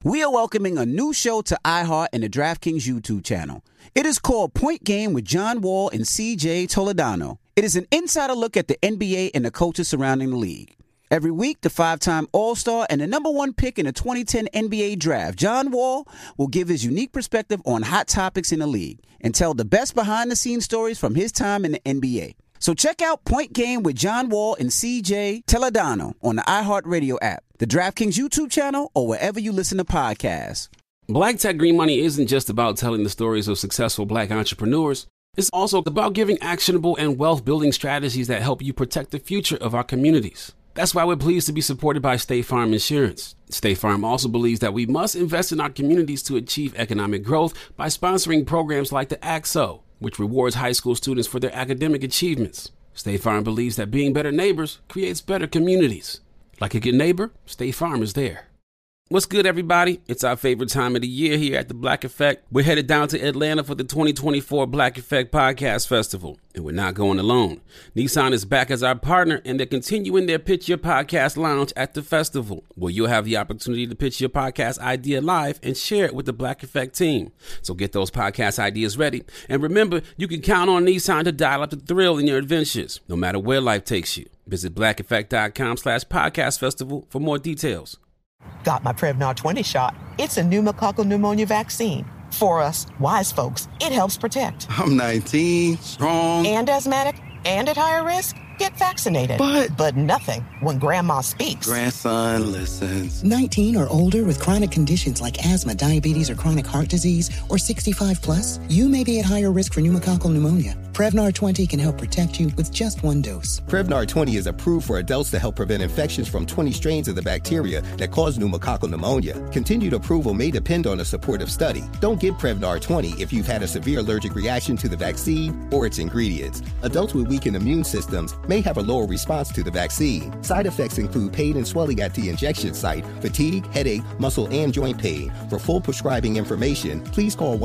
We are welcoming a new show to iHeart and the DraftKings YouTube channel. It is called Point Game with John Wall and CJ Toledano. It is an insider look at the NBA and the coaches surrounding the league. Every week, the 5-time All-Star and the number one pick in the 2010 NBA Draft, John Wall, will give his unique perspective on hot topics in the league and tell the best behind-the-scenes stories from his time in the NBA. So check out Point Game with John Wall and CJ Toledano on the iHeartRadio app, the DraftKings YouTube channel, or wherever you listen to podcasts. Black Tech Green Money isn't just about telling the stories of successful Black entrepreneurs. It's also about giving actionable and wealth-building strategies that help you protect the future of our communities. That's why we're pleased to be supported by State Farm Insurance. State Farm also believes that we must invest in our communities to achieve economic growth by sponsoring programs like the ACT-SO, which rewards high school students for their academic achievements. State Farm believes that being better neighbors creates better communities. Like a good neighbor, State Farm is there. What's good, everybody? It's our favorite time of the year here at the Black Effect. We're headed down to Atlanta for the 2024 Black Effect Podcast Festival, and we're not going alone. Nissan is back as our partner, and they're continuing their Pitch Your Podcast Lounge at the festival, where you'll have the opportunity to pitch your podcast idea live and share it with the Black Effect team. So get those podcast ideas ready. And remember, you can count on Nissan to dial up the thrill in your adventures, no matter where life takes you. Visit blackeffect.com/podcast festival for more details. Got my Prevnar 20 shot. It's a pneumococcal pneumonia vaccine. For us, wise folks, it helps protect. I'm 19, strong. And asthmatic, and at higher risk. Get vaccinated. But nothing when grandma speaks. Grandson listens. 19 or older with chronic conditions like asthma, diabetes, or chronic heart disease, or 65 plus, you may be at higher risk for pneumococcal pneumonia. Prevnar 20 can help protect you with just one dose. Prevnar 20 is approved for adults to help prevent infections from 20 strains of the bacteria that cause pneumococcal pneumonia. Continued approval may depend on a supportive study. Don't get Prevnar 20 if you've had a severe allergic reaction to the vaccine or its ingredients. Adults with weakened immune systems may have a lower response to the vaccine. Side effects include pain and swelling at the injection site, fatigue, headache, muscle, and joint pain. For full prescribing information, please call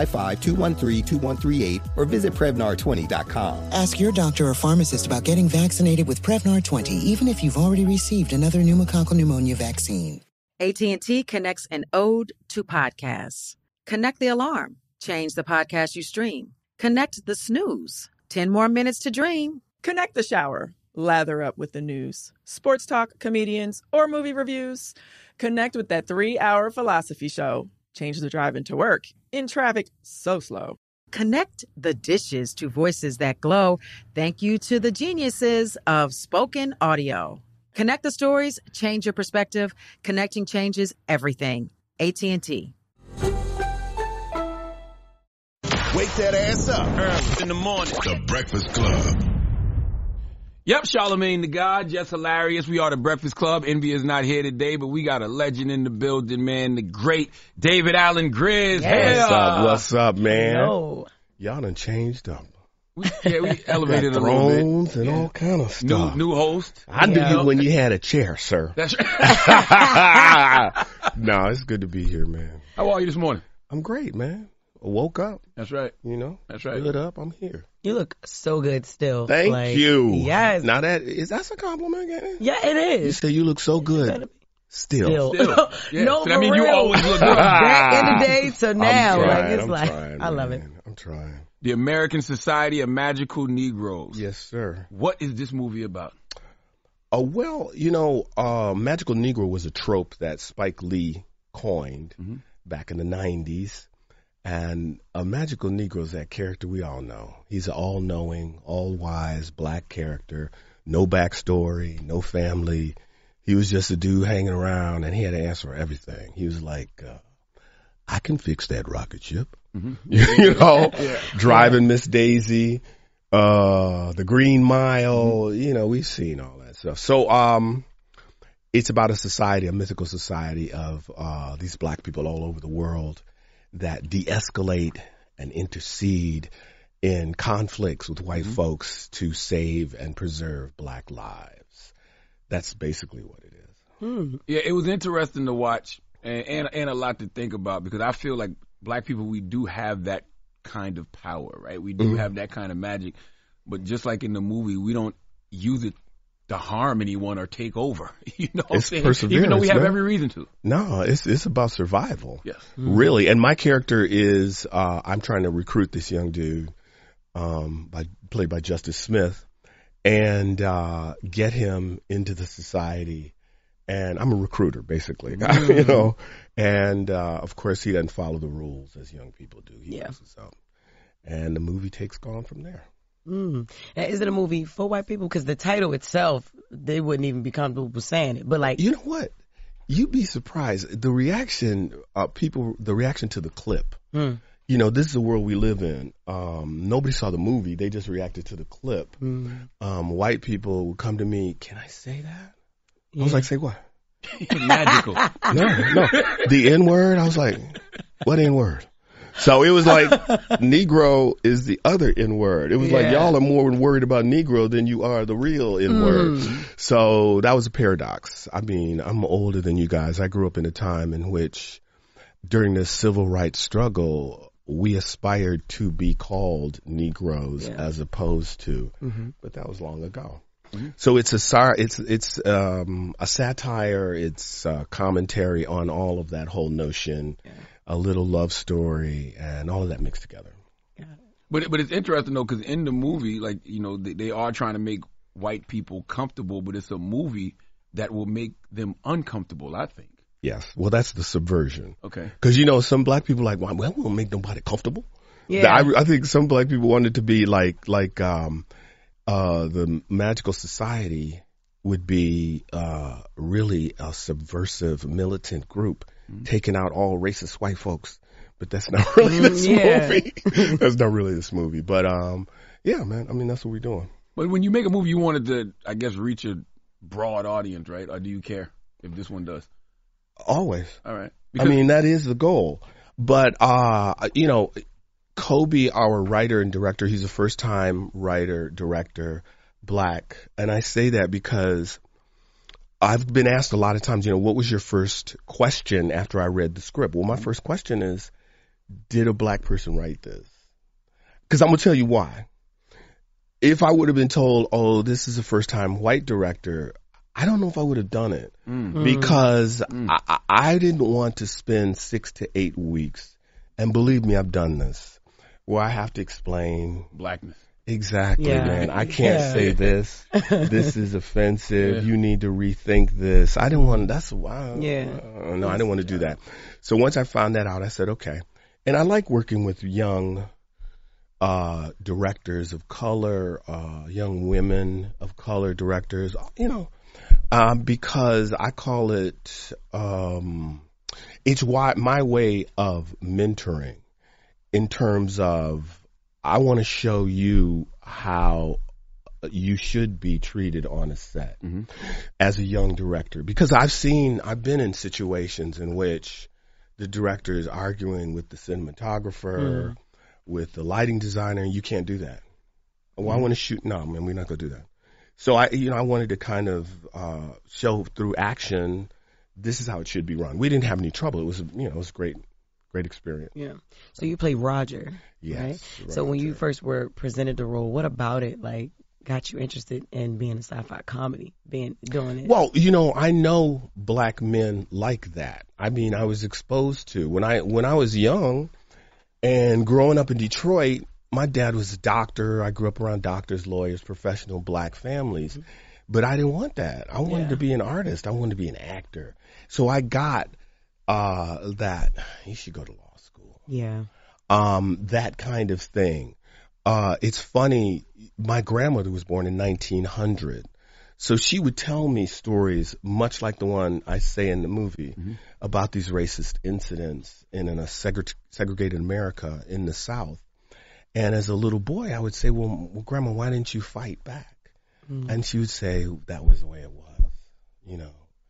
1-855-213-2138 or visit Prevnar20.com. Ask your doctor or pharmacist about getting vaccinated with Prevnar 20, even if you've already received another pneumococcal pneumonia vaccine. AT&T connects an ode to podcasts. Connect the alarm. Change the podcast you stream. Connect the snooze. 10 more minutes to dream. Connect the shower. Lather up with the news, sports talk, comedians, or movie reviews. Connect with that 3-hour philosophy show. Change the drive into work in traffic so slow. Connect the dishes to voices that glow. Thank you to the geniuses of spoken audio. Connect the stories, change your perspective. Connecting changes everything. AT&T. Wake that ass up early in the morning. The Breakfast Club. Yep, Charlamagne the God, just hilarious. We are the Breakfast Club. Envy is not here today, but we got a legend in the building, man. The great David Alan Grizz. Yeah. What's up, man? Yo. Y'all done changed up. We elevated a little bit. Thrones and all kind of stuff. New host. I knew you when you had a chair, sir. That's right. No, it's good to be here, man. How are you this morning? I'm great, man. I woke up. That's right. You know? That's right. Stood up. I'm here. You look so good still. Thank you. Yes. Now that's a compliment, again? Yeah, it is. You say you look so good. Still. Yeah. No, so I mean, real. you always look good. Back in the day to now. I'm like, trying, I love it. I'm trying. The American Society of Magical Negroes. Yes, sir. What is this movie about? Well, Magical Negro was a trope that Spike Lee coined back in the 90s. And a Magical Negro is that character we all know. He's an all-knowing, all-wise black character, no backstory, no family. He was just a dude hanging around, and he had an answer for everything. He was like, I can fix that rocket ship. Driving Miss Daisy, the Green Mile, we've seen all that stuff. So it's about a society, a mythical society of these black people all over the world that de-escalate and intercede in conflicts with white folks to save and preserve black lives. That's basically what it is. Yeah, it was interesting to watch and a lot to think about, because I feel like black people, we do have that kind of power, right? We do have that kind of magic. But just like in the movie, we don't use it to harm anyone or take over. You know what I'm It's saying? perseverance, Even though we have man. every reason to. No, it's about survival. Yes. Really. And my character is, I'm trying to recruit this young dude, played by Justice Smith, and get him into the society. And I'm a recruiter, basically, you know. And of course, he doesn't follow the rules as young people do. He messes up. And the movie takes on from there. Now, is it a movie for white people? Because the title itself, they wouldn't even be comfortable with saying it. But like, you know what? You'd be surprised. The reaction, the reaction to the clip. You know, this is the world we live in. Nobody saw the movie. They just reacted to the clip. White people would come to me, can I say that? I was like, say what? Magical. No. The N-word? I was like, what N-word? So it was like, Negro is the other N-word. It was like, y'all are more worried about Negro than you are the real N-word. So that was a paradox. I mean, I'm older than you guys. I grew up in a time in which, during the civil rights struggle, we aspired to be called Negroes as opposed to, but that was long ago. So it's a satire, it's a commentary on all of that whole notion, a little love story, and all of that mixed together. But it's interesting though, because in the movie, like, you know, they are trying to make white people comfortable, but it's a movie that will make them uncomfortable, I think. Yes. Well, that's the subversion. Okay. Because, you know, some black people are like, well, we won't make nobody comfortable. Yeah. I think some black people wanted to be like the Magical Society would be really a subversive militant group taking out all racist white folks. But that's not really this movie. That's not really this movie. But yeah, man, I mean, that's what we're doing. But when you make a movie, you wanted to, I guess, reach a broad audience, right? Or do you care if this one does? Always. All right. I mean, that is the goal. But, you know, Kobe, our writer and director, he's a first-time writer, director, black. And I say that because I've been asked a lot of times, you know, what was your first question after I read the script? Well, my first question is, did a black person write this? Because I'm going to tell you why. If I would have been told, oh, this is a first-time white director, I don't know if I would have done it because I didn't want to spend 6 to 8 weeks. And believe me, I've done this where I have to explain blackness. Exactly, man. I can't say this. This is offensive. You need to rethink this. I didn't want, that's why. No, I didn't want to do that. So once I found that out, I said, okay. And I like working with young directors of color, young women of color directors, you know, because I call it, it's my way of mentoring in terms of I want to show you how you should be treated on a set as a young director. Because I've been in situations in which the director is arguing with the cinematographer, with the lighting designer, and you can't do that. Well, I want to shoot. No, man, we're not going to do that. So I wanted to kind of show through action, this is how it should be run. We didn't have any trouble. It was, it was great experience. Yeah. So you play Roger. Yes. Right? Roger. So when you first were presented the role, what about it got you interested in being a sci-fi comedy, doing it? Well, I know black men like that. I mean, I was exposed to when I was young and growing up in Detroit. My dad was a doctor. I grew up around doctors, lawyers, professional black families. But I didn't want that. I wanted to be an artist. I wanted to be an actor. So I got that you should go to law school. Yeah. That kind of thing. It's funny. My grandmother was born in 1900. So she would tell me stories much like the one I say in the movie about these racist incidents in a segregated America in the South. And as a little boy, I would say, well, Grandma, why didn't you fight back? And she would say, that was the way it was,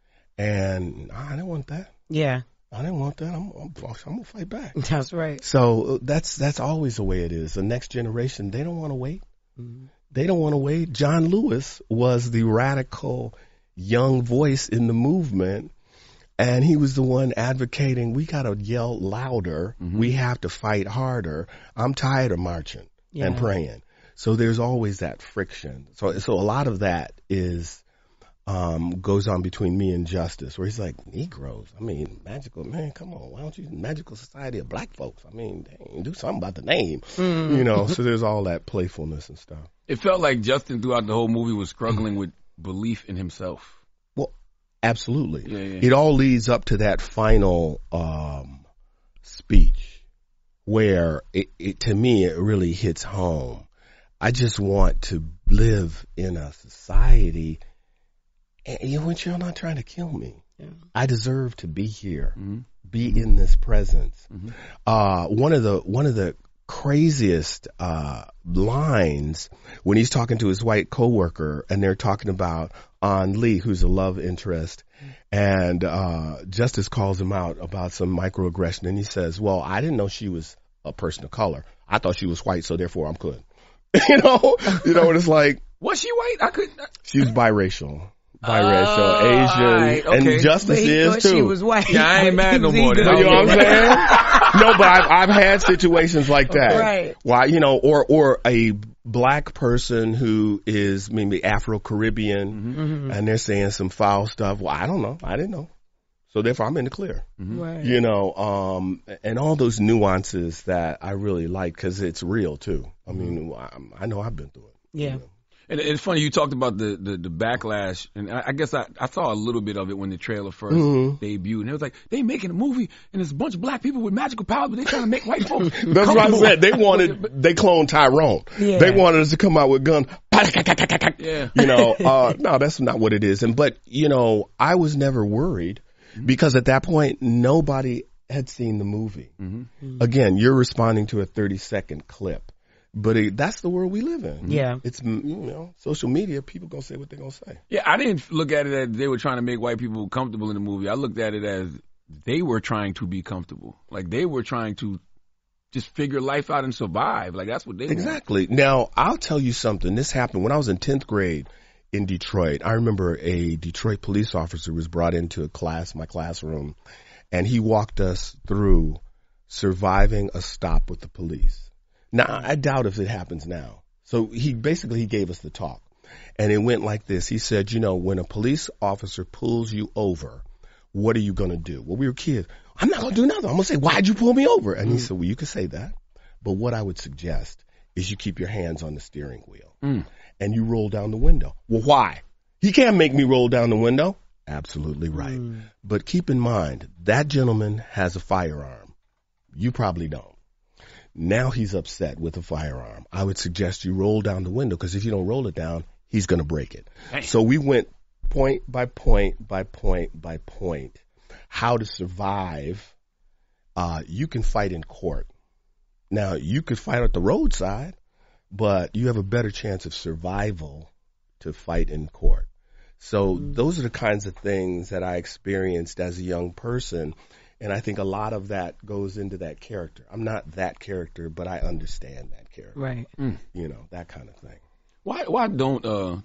And I didn't want that. Yeah. I didn't want that. I'm going to fight back. That's right. So that's always the way it is. The next generation, they don't want to wait. They don't want to wait. John Lewis was the radical young voice in the movement. And he was the one advocating, we got to yell louder. We have to fight harder. I'm tired of marching and praying. So there's always that friction. So a lot of that is goes on between me and Justice, where he's like, Negroes. I mean, magical, man, come on. Why don't you Magical Society of Black Folks? I mean, dang, do something about the name. You know, so there's all that playfulness and stuff. It felt like Justin throughout the whole movie was struggling with belief in himself. Well, absolutely. Yeah. It all leads up to that final speech where it to me, it really hits home. I just want to live in a society, and you're not trying to kill me. Yeah. I deserve to be here, be in this presence. One of the craziest lines when he's talking to his white coworker, and they're talking about An Lee, who's a love interest, and Justice calls him out about some microaggression, and he says, "Well, I didn't know she was a person of color. I thought she was white, so therefore I'm good." You know, and it's like, was she white? I couldn't. She was biracial, Asian, right, okay. And Justice is too. She was white. Yeah, I ain't mad no more. You know what I'm saying? No, but I've had situations like that. Right. Why, you know, or a black person who is maybe Afro-Caribbean, and they're saying some foul stuff. Well, I don't know. I didn't know. So therefore I'm in the clear. Right. You know, and all those nuances that I really like, because it's real too. I mean, I know I've been through it. Yeah. You know? And it's funny, you talked about the backlash, and I guess I saw a little bit of it when the trailer first debuted, and it was like, they making a movie, and there's a bunch of black people with magical powers, but they trying to make white folks That's what I said. They cloned Tyrone. Yeah. They wanted us to come out with guns. Yeah. You know, no, that's not what it is. But, you know, I was never worried, because at that point, nobody had seen the movie. Again, you're responding to a 30-second clip. But that's the world we live in. Yeah. It's, you know, social media, people going to say what they're going to say. Yeah, I didn't look at it as they were trying to make white people comfortable in the movie. I looked at it as they were trying to be comfortable. Like, they were trying to just figure life out and survive. Like, that's what they Exactly. Now, I'll tell you something. This happened when I was in 10th grade in Detroit. I remember a Detroit police officer was brought into my classroom, and he walked us through surviving a stop with the police. Now, I doubt if it happens now. So he gave us the talk, and it went like this. He said, you know, when a police officer pulls you over, what are you going to do? Well, we were kids. I'm not going to do nothing. I'm going to say, why'd you pull me over? And he said, well, you can say that, but what I would suggest is you keep your hands on the steering wheel and you roll down the window. Well, why? He can't make me roll down the window. Absolutely right. But keep in mind, that gentleman has a firearm. You probably don't. Now he's upset with a firearm. I would suggest you roll down the window, because if you don't roll it down, he's going to break it. Hey. So we went point by point by point by point how to survive. You can fight in court. Now, you could fight at the roadside, but you have a better chance of survival to fight in court. So those are the kinds of things that I experienced as a young person. And I think a lot of that goes into that character. I'm not that character, but I understand that character. Right. You know, that kind of thing. Why don't,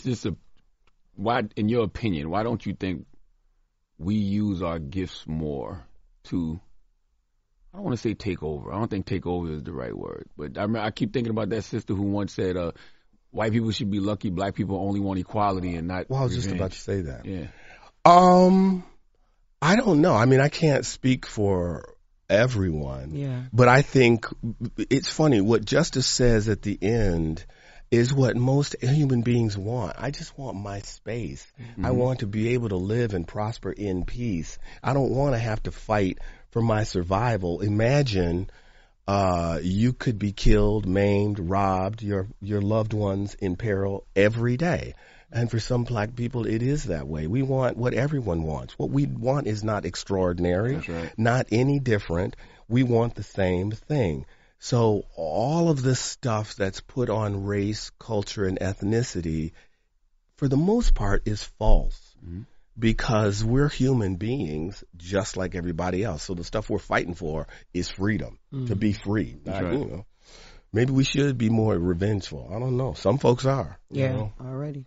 why, in your opinion, why don't you think we use our gifts more to, I don't want to say take over. I don't think take over is the right word. But I keep thinking about that sister who once said, white people should be lucky, black people only want equality and not Well, I was revenge. just about to say that. Yeah. I don't know. I mean, I can't speak for everyone. Yeah. But I think it's funny. What Justice says at the end is what most human beings want. I just want my space. I want to be able to live and prosper in peace. I don't want to have to fight for my survival. Imagine you could be killed, maimed, robbed, your loved ones in peril every day. And for some black people, it is that way. We want what everyone wants. What we want is not extraordinary, That's right. not any different. We want the same thing. So all of this stuff that's put on race, culture, and ethnicity, for the most part, is false. Because we're human beings just like everybody else. So the stuff we're fighting for is freedom, to be free. That's Not, right. you know, maybe we should be more revengeful. I don't know. Some folks are. you Yeah. know. Already.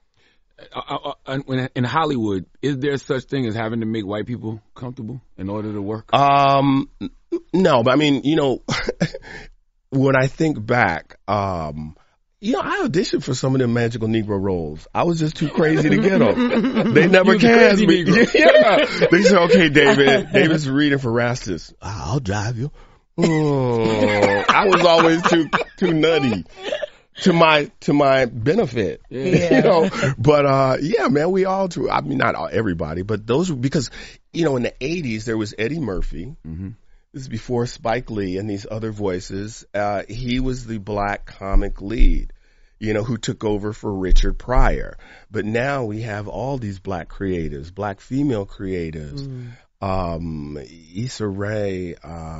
In Hollywood, is there such thing as having to make white people comfortable in order to work? No, but I mean, you know, when I think back, You know, I auditioned for some of them Magical Negro roles. I was just too crazy to get them. They never cast me. Yeah. They said, okay, David's reading for Rastus. I'll drive you. I was always too nutty to my benefit. Yeah. You know, but yeah, man, we all do. I mean, not everybody, but those, because, you know, in the 80s there was Eddie Murphy. Mm-hmm. This is before Spike Lee and these other voices. He was the black comic lead, you know, who took over for Richard Pryor. But now we have all these black creatives, black female creatives. Issa Rae,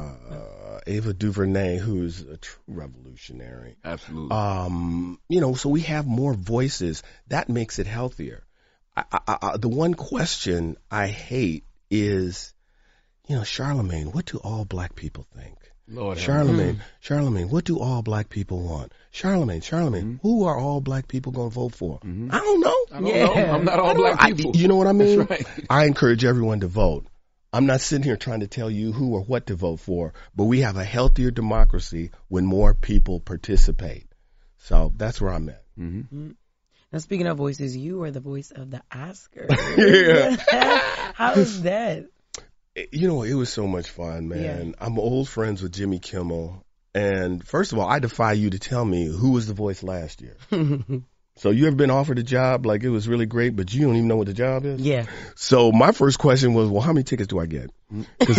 Ava DuVernay, who's a true revolutionary. Absolutely. You know, so we have more voices. That makes it healthier. The one question I hate is, you know, Charlemagne, what do all black people think? Lord Charlemagne, what do all black people want? Charlemagne, who are all black people going to vote for? I don't know. I don't know. I'm not all black people. You know what I mean? That's right. I encourage everyone to vote. I'm not sitting here trying to tell you who or what to vote for, but we have a healthier democracy when more people participate. So that's where I'm at. Mm-hmm. Now, speaking of voices, you were the voice of the Oscars. Yeah. How was that? You know, it was so much fun, man. Yeah. I'm old friends with Jimmy Kimmel. And first of all, I defy you to tell me who was the voice last year. So you ever been offered a job, like it was really great, but you don't even know what the job is? Yeah. So my first question was, well, how many tickets do I get? Because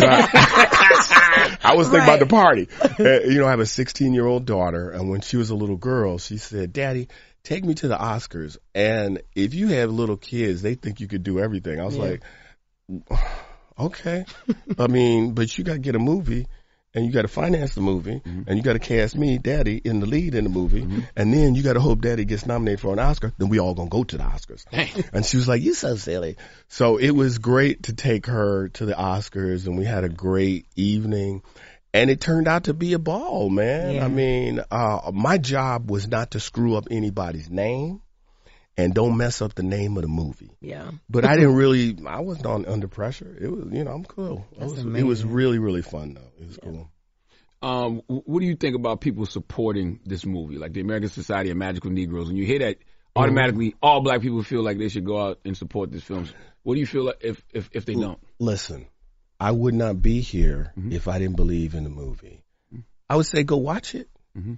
I was thinking about the party. You know, I have a 16-year-old daughter, and when she was a little girl, she said, Daddy, take me to the Oscars. And if you have little kids, they think you could do everything. I was like, okay. I mean, but you got to get a movie, and you got to finance the movie, and you got to cast me, Daddy, in the lead in the movie, and then you got to hope Daddy gets nominated for an Oscar. Then we all gonna go to the Oscars. And she was like, "You so silly." So it was great to take her to the Oscars, and we had a great evening, and it turned out to be a ball, man. Yeah. I mean, my job was not to screw up anybody's name. And don't mess up the name of the movie. Yeah. But I wasn't under pressure. It was, you know, I'm cool. It was really, really fun, though. It was cool. What do you think about people supporting this movie, like the American Society of Magical Negroes? When you hear that, automatically all black people feel like they should go out and support this film. What do you feel like if they don't? Listen, I would not be here if I didn't believe in the movie. I would say go watch it.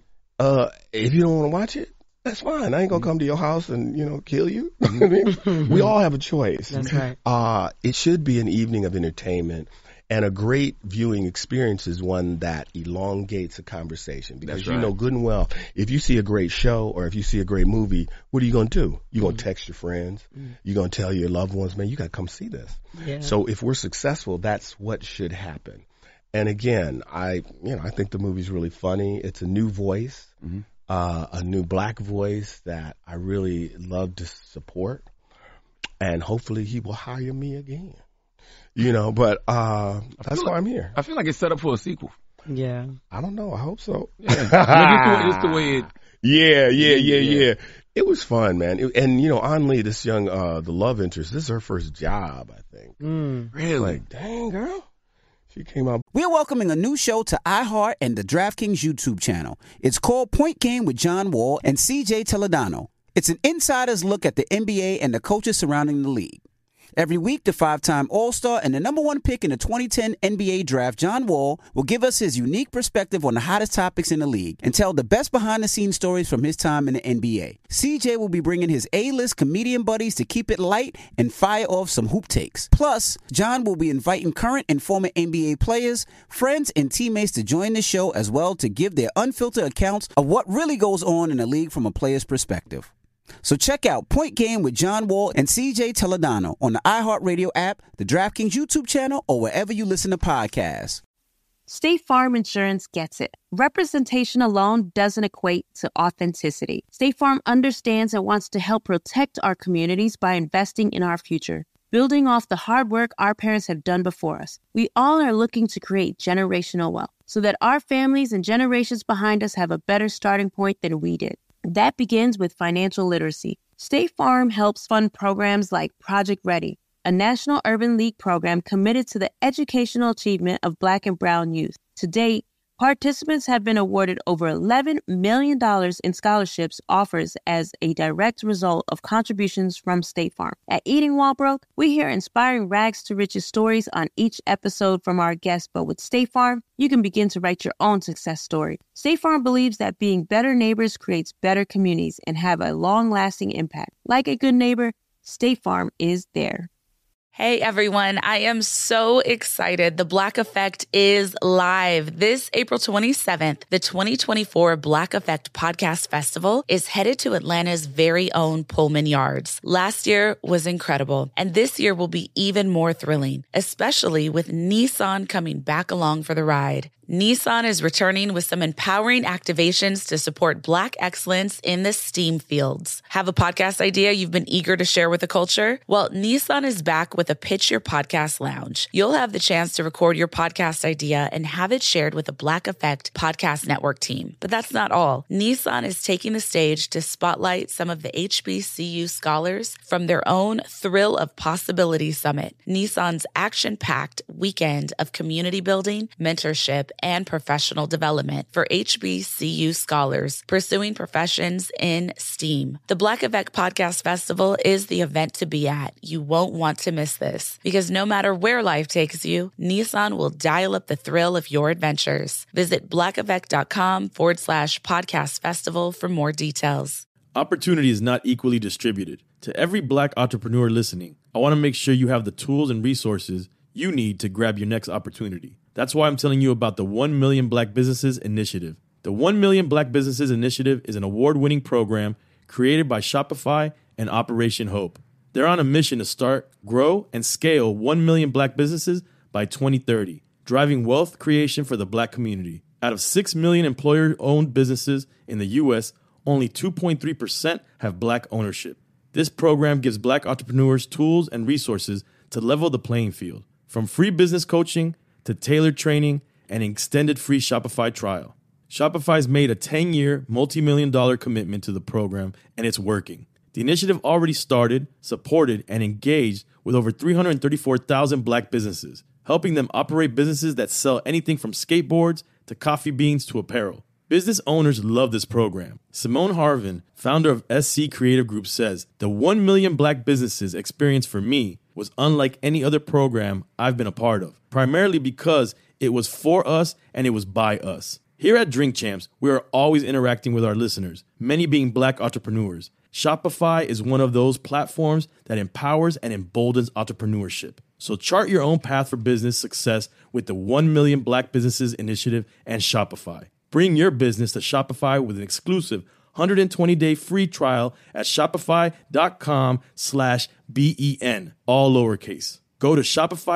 If you don't want to watch it, that's fine. I ain't gonna come to your house and, you know, kill you. I mean, we all have a choice. That's right. It should be an evening of entertainment, and a great viewing experience is one that elongates a conversation. Because you know good and well, if you see a great show or if you see a great movie, what are you gonna do? You're gonna text your friends. You're gonna tell your loved ones, man, you gotta come see this. Yeah. So if we're successful, that's what should happen. And again, I think the movie's really funny. It's a new voice. A new black voice that I really love to support, and hopefully he will hire me again. You know, but that's why I'm here. I feel like it's set up for a sequel. Yeah. I don't know. I hope so. Yeah. It's the way it. Yeah. It was fun, man. And you know, An Lee, this young the love interest, this is her first job, I think. Really? Like, dang, girl. She came out. We're welcoming a new show to iHeart and the DraftKings YouTube channel. It's called Point Game with John Wall and CJ Toledano. It's an insider's look at the NBA and the coaches surrounding the league. Every week, the 5-time All-Star and the number 1 pick in the 2010 NBA Draft, John Wall, will give us his unique perspective on the hottest topics in the league and tell the best behind-the-scenes stories from his time in the NBA. CJ will be bringing his A-list comedian buddies to keep it light and fire off some hoop takes. Plus, John will be inviting current and former NBA players, friends, and teammates to join the show as well to give their unfiltered accounts of what really goes on in the league from a player's perspective. So check out Point Game with John Wall and CJ Toledano on the iHeartRadio app, the DraftKings YouTube channel, or wherever you listen to podcasts. State Farm Insurance gets it. Representation alone doesn't equate to authenticity. State Farm understands and wants to help protect our communities by investing in our future, building off the hard work our parents have done before us. We all are looking to create generational wealth so that our families and generations behind us have a better starting point than we did. That begins with financial literacy. State Farm helps fund programs like Project Ready, a National Urban League program committed to the educational achievement of Black and Brown youth. To date, Participants have been awarded over $11 million in scholarships offers as a direct result of contributions from State Farm. At Eating While Broke, we hear inspiring rags to riches stories on each episode from our guests, but with State Farm, you can begin to write your own success story. State Farm believes that being better neighbors creates better communities and have a long-lasting impact. Like a good neighbor, State Farm is there. Hey everyone, I am so excited. The Black Effect is live. This April 27th, the 2024 Black Effect Podcast Festival is headed to Atlanta's very own Pullman Yards. Last year was incredible, and this year will be even more thrilling, especially with Nissan coming back along for the ride. Nissan is returning with some empowering activations to support Black excellence in the STEAM fields. Have a podcast idea you've been eager to share with the culture? Well, Nissan is back with a Pitch Your Podcast Lounge. You'll have the chance to record your podcast idea and have it shared with the Black Effect Podcast Network team. But that's not all. Nissan is taking the stage to spotlight some of the HBCU scholars from their own Thrill of Possibility Summit, Nissan's action-packed weekend of community building, mentorship, and professional development for HBCU scholars pursuing professions in STEAM. The Black Effect Podcast Festival is the event to be at. You won't want to miss this because no matter where life takes you, Nissan will dial up the thrill of your adventures. Visit blackeffect.com/podcast festival for more details. Opportunity is not equally distributed. To every Black entrepreneur listening, I want to make sure you have the tools and resources you need to grab your next opportunity. That's why I'm telling you about the 1 Million Black Businesses Initiative. The 1 Million Black Businesses Initiative is an award-winning program created by Shopify and Operation Hope. They're on a mission to start, grow, and scale 1 million Black businesses by 2030, driving wealth creation for the Black community. Out of 6 million employer-owned businesses in the U.S., only 2.3% have Black ownership. This program gives Black entrepreneurs tools and resources to level the playing field, from free business coaching to tailored training and extended free Shopify trial. Shopify's made a 10-year, multi-million-dollar commitment to the program, and it's working. The initiative already started, supported, and engaged with over 334,000 Black businesses, helping them operate businesses that sell anything from skateboards to coffee beans to apparel. Business owners love this program. Simone Harvin, founder of SC Creative Group, says, "The 1 million Black businesses experience for me was unlike any other program I've been a part of, primarily because it was for us and it was by us." Here at Drink Champs, we are always interacting with our listeners, many being Black entrepreneurs. Shopify is one of those platforms that empowers and emboldens entrepreneurship. So chart your own path for business success with the 1 Million Black Businesses Initiative and Shopify. Bring your business to Shopify with an exclusive 120-day free trial at shopify.com/BEN, all lowercase. Go to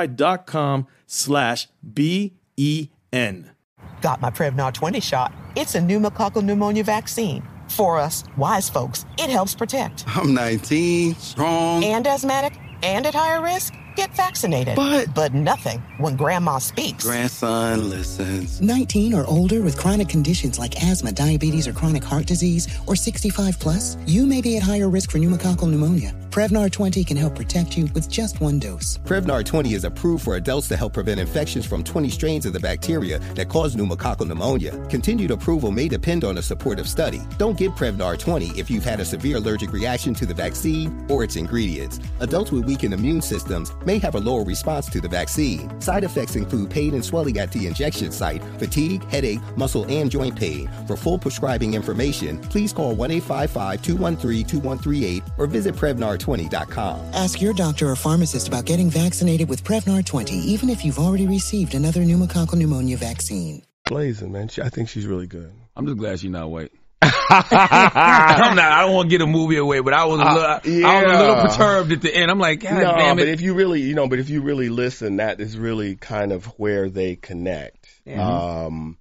shopify.com/BEN. Got my Prevnar 20 shot. It's a pneumococcal pneumonia vaccine. For us, wise folks, it helps protect. I'm 19, strong, and asthmatic, and at higher risk. Get vaccinated. But nothing when grandma speaks. Grandson listens. 19 or older with chronic conditions like asthma, diabetes, or chronic heart disease, or 65 plus, you may be at higher risk for pneumococcal pneumonia. Prevnar 20 can help protect you with just one dose. Prevnar 20 is approved for adults to help prevent infections from 20 strains of the bacteria that cause pneumococcal pneumonia. Continued approval may depend on a supportive study. Don't get Prevnar 20 if you've had a severe allergic reaction to the vaccine or its ingredients. Adults with weakened immune systems may have a lower response to the vaccine. Side effects include pain and swelling at the injection site, fatigue, headache, muscle, and joint pain. For full prescribing information, please call 1-855-213-2138 or visit Prevnar20.com. Ask your doctor or pharmacist about getting vaccinated with Prevnar 20, even if you've already received another pneumococcal pneumonia vaccine. Blazing, man. I think she's really good. I'm just glad she's not white. I don't want to get a movie away, but I was a little perturbed at the end. I'm like, God damn it. But if you really, listen, that is really kind of where they connect. In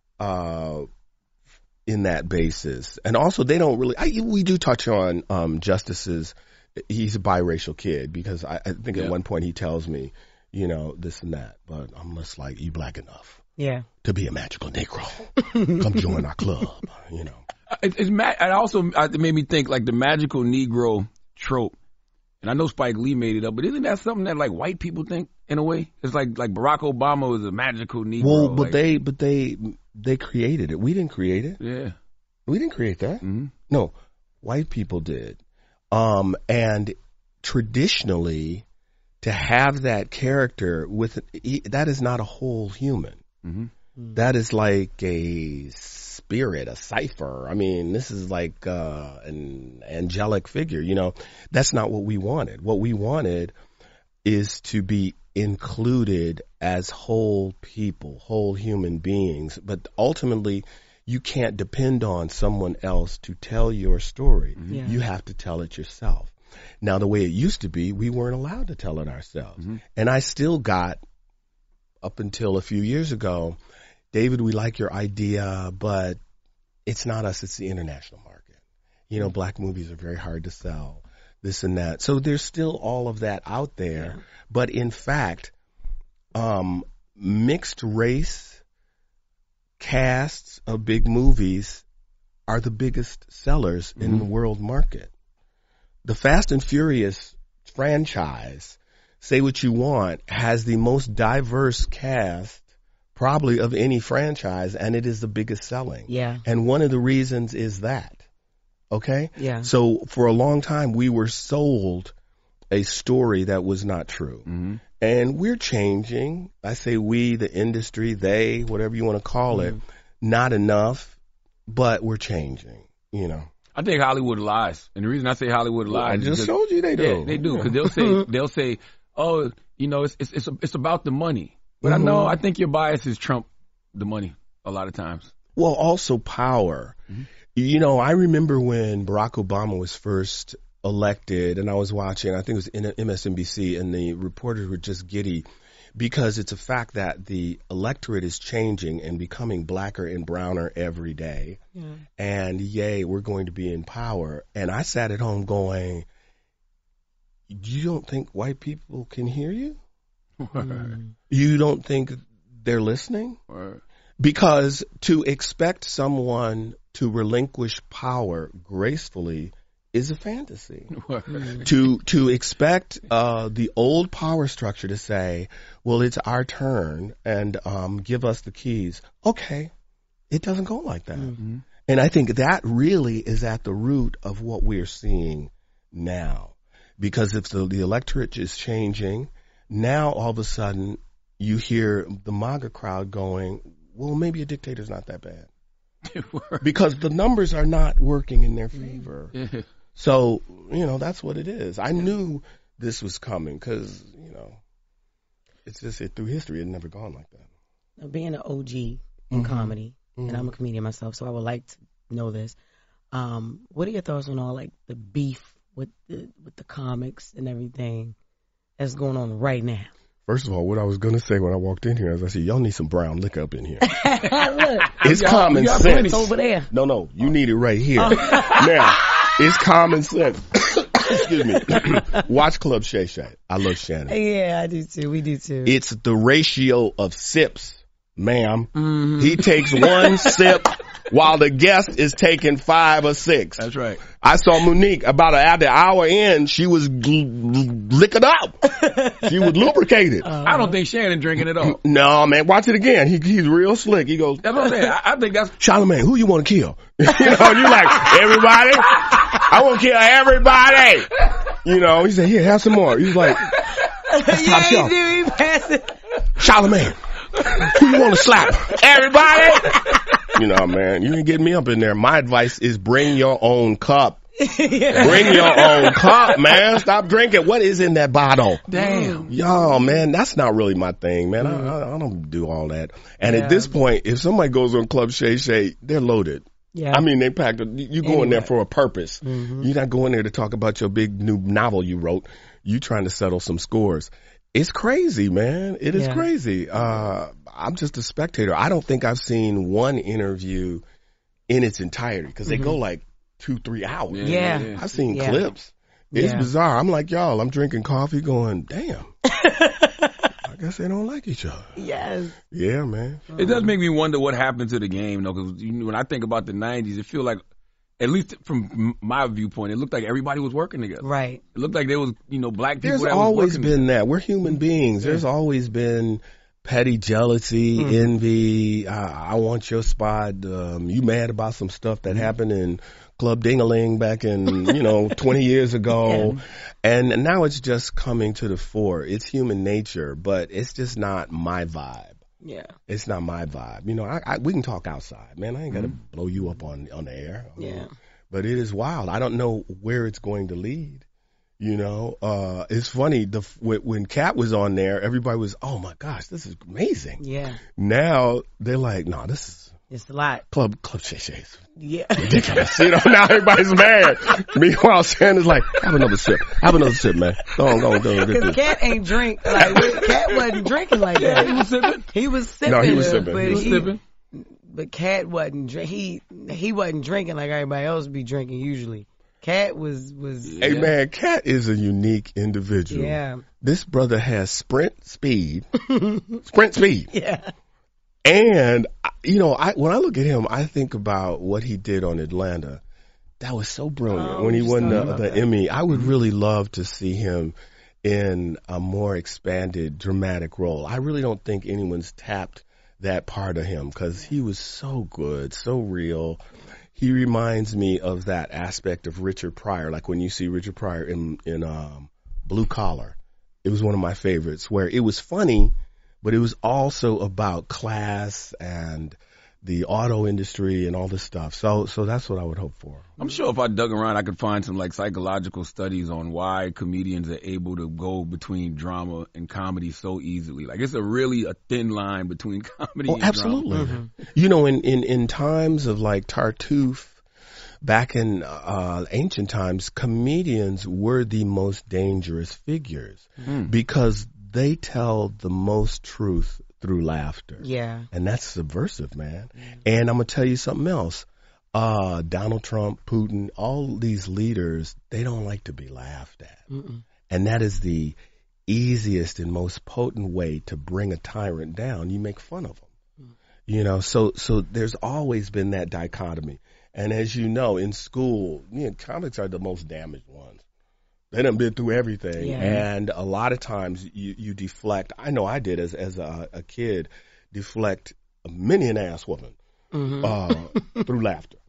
that basis. And also they don't really, we do touch on, Justice's, he's a biracial kid because I think at one point he tells me, this and that, but I'm just like, you Black enough. Yeah. To be a magical Negro. Come join our club, It made me think like the magical Negro trope. And I know Spike Lee made it up, but isn't that something that like white people think in a way? It's like Barack Obama was a magical Negro. Well, but they they created it. We didn't create it. Yeah. We didn't create that. Mm-hmm. No, white people did. And traditionally, to have that character that is not a whole human. Mm-hmm. That is like a spirit, a cipher. I mean, this is like an angelic figure. You know, that's not what we wanted. What we wanted is to be included as whole people, whole human beings. But ultimately, you can't depend on someone else to tell your story. Mm-hmm. Yeah. You have to tell it yourself. Now, the way it used to be, we weren't allowed to tell it ourselves. Mm-hmm. And I still got, up until a few years ago, David, we like your idea, but it's not us, it's the international market. You know, black movies are very hard to sell, this and that. So there's still all of that out there. Yeah. But in fact, mixed race casts of big movies are the biggest sellers in the world market. The Fast and Furious franchise, say what you want, has the most diverse cast probably of any franchise, and it is the biggest selling. Yeah. And one of the reasons is that. Okay? Yeah. So for a long time, we were sold a story that was not true. Mm-hmm. And we're changing. I say we, the industry, they, whatever you want to call it, not enough, but we're changing, you know. I think Hollywood lies. And the reason I say Hollywood lies, I just told you they do. Yeah, they do. Because they'll say, oh, you know, it's about the money. But I think your biases trump the money a lot of times. Well, also power. Mm-hmm. You know, I remember when Barack Obama was first elected, and I was watching, I think it was in MSNBC, and the reporters were just giddy because it's a fact that the electorate is changing and becoming blacker and browner every day. Yeah. And yay, we're going to be in power. And I sat at home going, you don't think white people can hear you? You don't think they're listening? Because to expect someone to relinquish power gracefully is a fantasy. To expect the old power structure to say, well, it's our turn and give us the keys. Okay, it doesn't go like that. Mm-hmm. And I think that really is at the root of what we're seeing now. Because if the electorate is changing, now all of a sudden you hear the MAGA crowd going, well, maybe a dictator's not that bad. Because the numbers are not working in their favor. So, you know, that's what it is. I knew this was coming because, you know, it's just through history, it's never gone like that. Now, being an OG in comedy, and I'm a comedian myself, so I would like to know this. What are your thoughts on all, like, the beef with the comics and everything that's going on right now? First of all, what I was going to say when I walked in here is I said, y'all need some brown liquor up in here. Look, it's common sense. Over there. No, you need it right here. Now, it's common sense. Excuse me. Watch Club Shay Shay. I love Shannon. Yeah, I do too. We do too. It's the ratio of sips, ma'am. Mm-hmm. He takes one sip while the guest is taking 5 or 6. That's right. I saw Monique at the hour in, she was licking up. She was lubricated. I don't think Shannon drinking it all. No, man, watch it again. He's real slick. He goes, that's what I'm saying. I think that's Charlamagne, who you want to kill? You know, you're like, everybody? I want to kill everybody. You know, he said, here, have some more. He was like, yeah, he do. He passed it. Charlamagne, who you want to slap? Everybody? You know, man, you ain't getting me up in there. My advice is bring your own cup. Bring your own cup, man. Stop drinking. What is in that bottle? Damn. Y'all, man, that's not really my thing, man. I don't do all that. And at this point, if somebody goes on Club Shay Shay, they're loaded. Yeah. I mean, they packed. You go in there for a purpose. Mm-hmm. You're not going there to talk about your big new novel you wrote. You trying to settle some scores. It's crazy, man. It is crazy. I'm just a spectator. I don't think I've seen one interview in its entirety because they go like 2-3 hours. Yeah. I've seen clips. It's bizarre. I'm like, y'all, I'm drinking coffee going, damn. I guess they don't like each other. Yes. Yeah, man. It does make me wonder what happened to the game, though, because when I think about the 90s, it feels like, at least from my viewpoint, it looked like everybody was working together. Right. It looked like there was, black people There's that was always working been together. that. We're human beings. There's always been petty jealousy, envy. I want your spot. You mad about some stuff that happened in Club Ding-a-ling back in, 20 years ago. Yeah. And now it's just coming to the fore. It's human nature, but it's just not my vibe. Yeah. It's not my vibe. We can talk outside, man. I ain't got to blow you up on the air. Yeah. But it is wild. I don't know where it's going to lead. It's funny. When Cat was on there, everybody was, oh my gosh, this is amazing. Yeah. Now they're like, no, it's a lot. Club Shay Shay's. Yeah. Ridiculous. Now everybody's mad. Meanwhile, Santa's like, have another sip, man. Go on. Because Cat ain't drink. Cat wasn't drinking like that. He was sipping. He was sipping. No, he was sipping. But Cat wasn't he wasn't drinking like everybody else would be drinking usually. Cat was. Hey man, Cat is a unique individual. Yeah. This brother has sprint speed. Yeah. And when I look at him, I think about what he did on Atlanta. That was so brilliant. When he won the Emmy, I would really love to see him in a more expanded dramatic role. I really don't think anyone's tapped that part of him because he was so good, so real. He reminds me of that aspect of Richard Pryor, like when you see Richard Pryor in Blue Collar. It was one of my favorites, where it was funny, but it was also about class and the auto industry and all this stuff. So that's what I would hope for. I'm sure if I dug around, I could find some psychological studies on why comedians are able to go between drama and comedy so easily. It's a thin line between comedy and absolutely. drama. Mm-hmm. In times of Tartuffe, back in ancient times, comedians were the most dangerous figures because they tell the most truth through laughter. Yeah. And that's subversive, man. And I'm going to tell you something else. Donald Trump, Putin, all these leaders, they don't like to be laughed at. And that is the easiest and most potent way to bring a tyrant down. You make fun of them. So there's always been that dichotomy. And as you know, in school, comics are the most damaged ones. They done been through everything. Yeah. And a lot of times you deflect. I know I did as a kid, deflect many an ass whooping through laughter.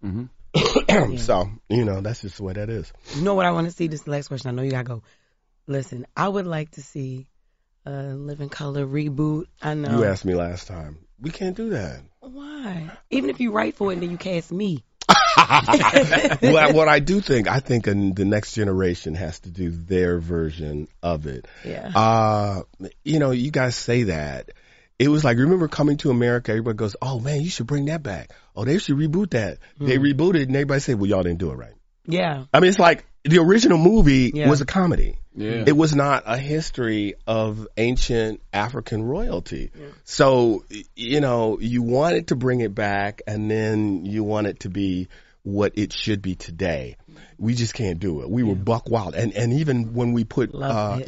So, that's just the way that is. You know what I want to see? This is the last question. I know you got to go. Listen, I would like to see a Living Color reboot. I know. You asked me last time. We can't do that. Why? Even if you write for it and then you cast me. Well, what I think the next generation has to do their version of it. Yeah. You guys say that. It was remember Coming to America? Everybody goes, oh man, you should bring that back. Oh, they should reboot that. They rebooted and everybody said, well, y'all didn't do it right. Yeah. I mean, it's the original movie was a comedy. Yeah. It was not a history of ancient African royalty. Yeah. So, you wanted to bring it back and then you want it to be what it should be today. We just can't do it. We were buck wild. And even when we put, when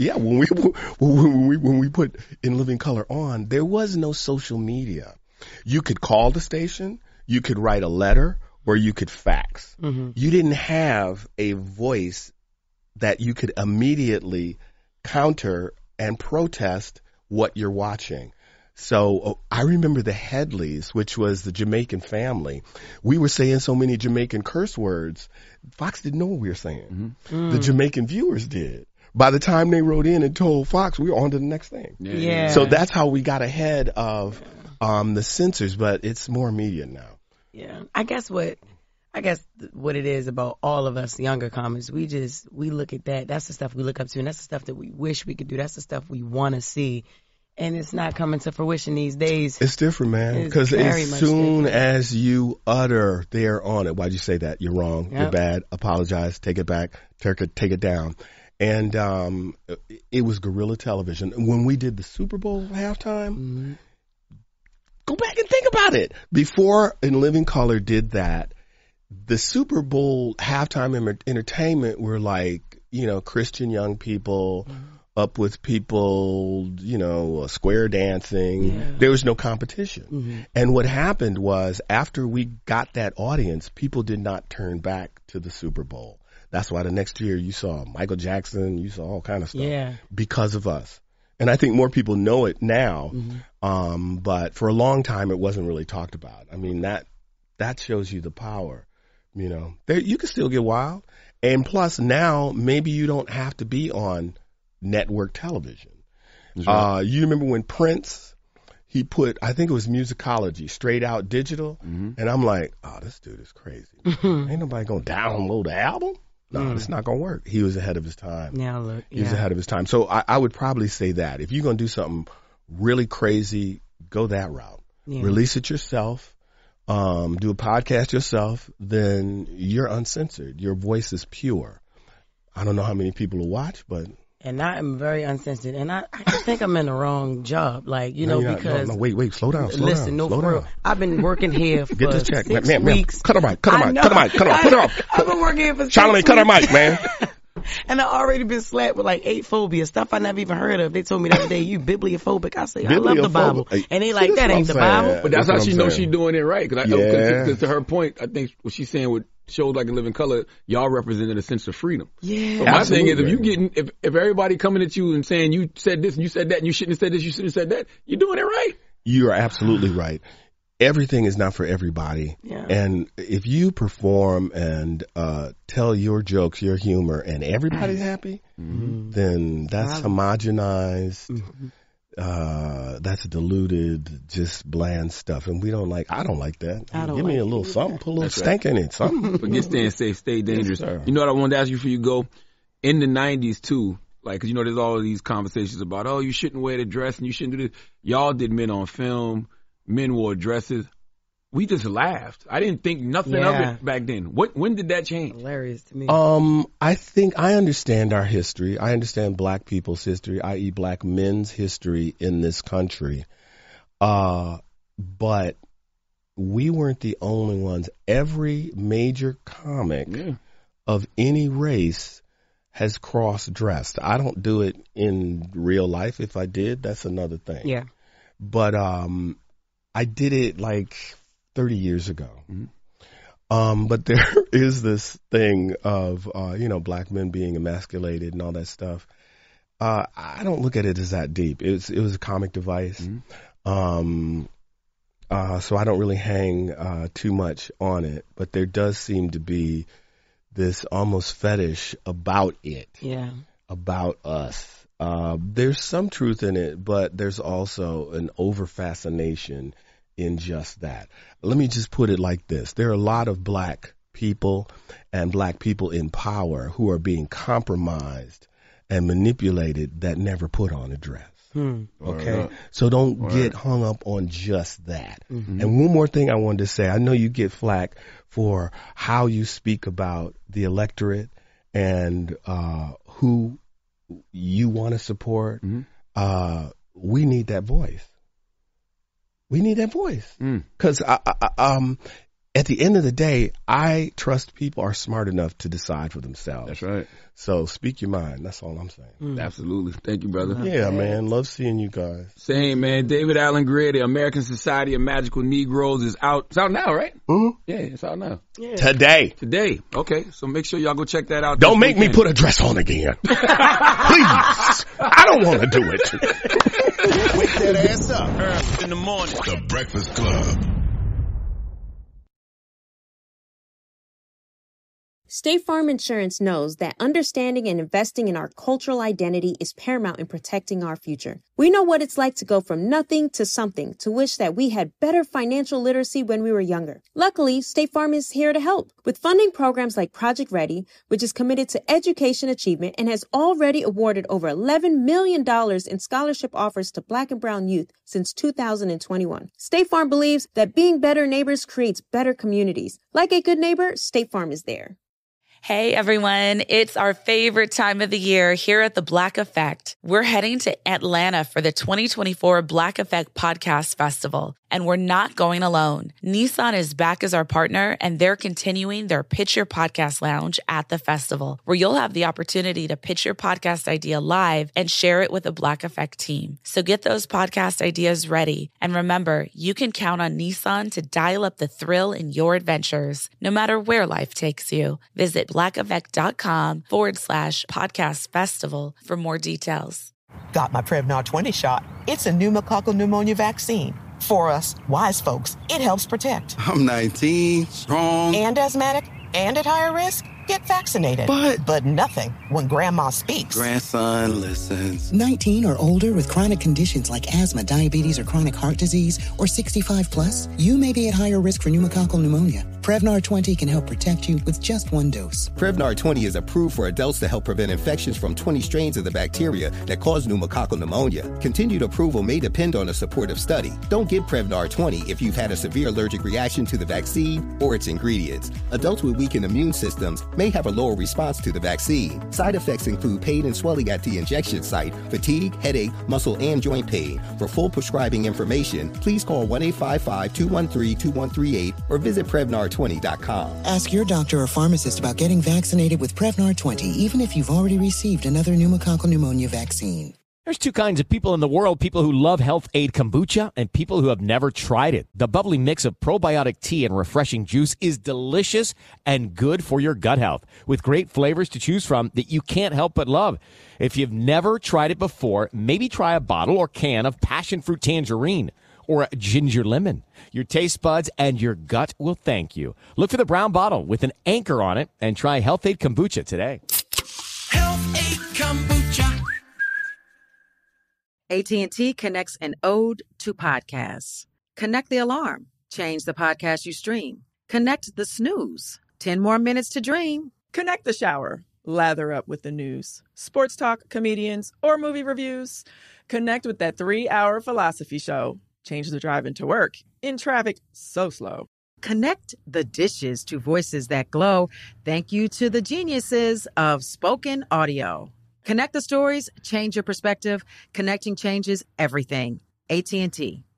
we put In Living Color on, there was no social media. You could call the station, you could write a letter, or you could fax. You didn't have a voice that you could immediately counter and protest what you're watching. So I remember the Headleys, which was the Jamaican family. We were saying so many Jamaican curse words. Fox didn't know what we were saying. The Jamaican viewers did. By the time they wrote in and told Fox, we were on to the next thing. Yeah. So that's how we got ahead of the censors, but it's more immediate now. Yeah. I guess what it is about all of us younger comics, we look at that. That's the stuff we look up to, and that's the stuff that we wish we could do. That's the stuff we want to see. And it's not coming to fruition these days. It's different, man. Because as soon as you utter, they're on it. Why'd you say that? You're wrong. You're bad. Apologize. Take it back. Take it down. And it was guerrilla television. When we did the Super Bowl halftime, go back and think about it. Before In Living Color did that, the Super Bowl halftime entertainment were Christian young people, up with people, square dancing. Yeah. There was no competition. And what happened was after we got that audience, people did not turn back to the Super Bowl. That's why the next year you saw Michael Jackson, you saw all kind of stuff because of us. And I think more people know it now. But for a long time, it wasn't really talked about. I mean, that shows you the power. You know, you can still get wild. And plus, now maybe you don't have to be on network television. Right. You remember when Prince, he put, I think it was Musicology, straight out digital. Mm-hmm. And I'm like, oh, this dude is crazy. Ain't nobody going to download the album? No, it's not going to work. He was ahead of his time. Now look. He was ahead of his time. So I would probably say that. If you're going to do something really crazy, go that route. Yeah. Release it yourself. Do a podcast yourself. Then you're uncensored. Your voice is pure. I don't know how many people will watch, but... And I am very uncensored, and I think I'm in the wrong job, like, you know, because... No, wait, slow down, Listen, no, for real. I've been working here for Get this check. 6 man, weeks. Cut her mic, put it off. I've been working here for 6 Charlamagne, weeks. cut her mic, man. And I've already been slapped with like 8 phobias, stuff I never even heard of. They told me the other day, you bibliophobic. I say, I love the Bible. And they like, that ain't the Bible. But that's how she knows she's doing it right. Because to her point, I think what she's saying with shows like In Living Color, y'all represented a sense of freedom. Yeah. So my thing is, if everybody coming at you and saying you said this and you said that and you shouldn't have said this, you shouldn't have said that, you're doing it right. You are absolutely right. Everything is not for everybody. Yeah. And if you perform and tell your jokes, your humor, and everybody's happy, then that's homogenized. That's diluted, just bland stuff. And I don't like that. Give me a little something, put a little stank in it, something. But get staying safe, stay dangerous. Yes, you know what I wanted to ask you before you go? In the 90s, too, like, 'cause you know, there's all of these conversations about, oh, you shouldn't wear the dress and you shouldn't do this. Y'all did Men on Film. Men wore dresses. We just laughed. I didn't think nothing of it back then. When did that change? Hilarious to me. I think I understand our history. I understand black people's history, i.e. black men's history in this country. But we weren't the only ones. Every major comic of any race has cross-dressed. I don't do it in real life. If I did, that's another thing. Yeah. But I did it like 30 years ago. But there is this thing of, black men being emasculated and all that stuff. I don't look at it as that deep. It was a comic device. So I don't really hang too much on it. But there does seem to be this almost fetish about it. Yeah. About us. There's some truth in it, but there's also an over fascination in just that. Let me just put it like this. There are a lot of black people and black people in power who are being compromised and manipulated that never put on a dress. Okay? So don't get hung up on just that. And one more thing I wanted to say. I know you get flack for how you speak about the electorate and who you want to support. We need that voice. We need that voice. Because at the end of the day, I trust people are smart enough to decide for themselves. That's right. So speak your mind. That's all I'm saying. Absolutely. Thank you, brother. Yeah, man. Love seeing you guys. Same, man. David Alan Grier, the American Society of Magical Negroes is out. It's out now, right? Yeah, it's out now. Yeah. Today. Okay. So make sure y'all go check that out. Don't make me put a dress on again. Please. I don't want to do it. Wake that ass up early in the morning. The Breakfast Club. State Farm Insurance knows that understanding and investing in our cultural identity is paramount in protecting our future. We know what it's like to go from nothing to something, to wish that we had better financial literacy when we were younger. Luckily, State Farm is here to help with funding programs like Project Ready, which is committed to education achievement and has already awarded over $11 million in scholarship offers to Black and Brown youth since 2021. State Farm believes that being better neighbors creates better communities. Like a good neighbor, State Farm is there. Hey everyone, it's our favorite time of the year here at The Black Effect. We're heading to Atlanta for the 2024 Black Effect Podcast Festival, and we're not going alone. Nissan is back as our partner, and they're continuing their Pitch Your Podcast Lounge at the festival, where you'll have the opportunity to pitch your podcast idea live and share it with the Black Effect team. So get those podcast ideas ready. And remember, you can count on Nissan to dial up the thrill in your adventures, no matter where life takes you. Visit blackeffect.com/podcast festival for more details. Got my Prevnar 20 shot. It's a pneumococcal pneumonia vaccine. For us, wise folks, it helps protect. I'm 19, strong. And asthmatic, and at higher risk? Get vaccinated. But nothing when grandma speaks. Grandson listens. 19 or older with chronic conditions like asthma, diabetes, or chronic heart disease, or 65 plus, you may be at higher risk for pneumococcal pneumonia. Prevnar 20 can help protect you with just one dose. Prevnar 20 is approved for adults to help prevent infections from 20 strains of the bacteria that cause pneumococcal pneumonia. Continued approval may depend on a supportive study. Don't get Prevnar 20 if you've had a severe allergic reaction to the vaccine or its ingredients. Adults with weakened immune systems may have a lower response to the vaccine. Side effects include pain and swelling at the injection site, fatigue, headache, muscle, and joint pain. For full prescribing information, please call 1-855-213-2138 or visit Prevnar20.com. Ask your doctor or pharmacist about getting vaccinated with Prevnar 20, even if you've already received another pneumococcal pneumonia vaccine. There's two kinds of people in the world, people who love Health Aid Kombucha and people who have never tried it. The bubbly mix of probiotic tea and refreshing juice is delicious and good for your gut health, with great flavors to choose from that you can't help but love. If you've never tried it before, maybe try a bottle or can of passion fruit tangerine or a ginger lemon. Your taste buds and your gut will thank you. Look for the brown bottle with an anchor on it and try Health Aid Kombucha today. Health Aid Kombucha. AT&T connects an ode to podcasts. Connect the alarm. Change the podcast you stream. Connect the snooze. 10 more minutes to dream. Connect the shower. Lather up with the news, sports talk, comedians, or movie reviews. Connect with that 3-hour philosophy show. Change the drive into work in traffic so slow. Connect the dishes to voices that glow. Thank you to the geniuses of spoken audio. Connect the stories, change your perspective. Connecting changes everything. AT&T.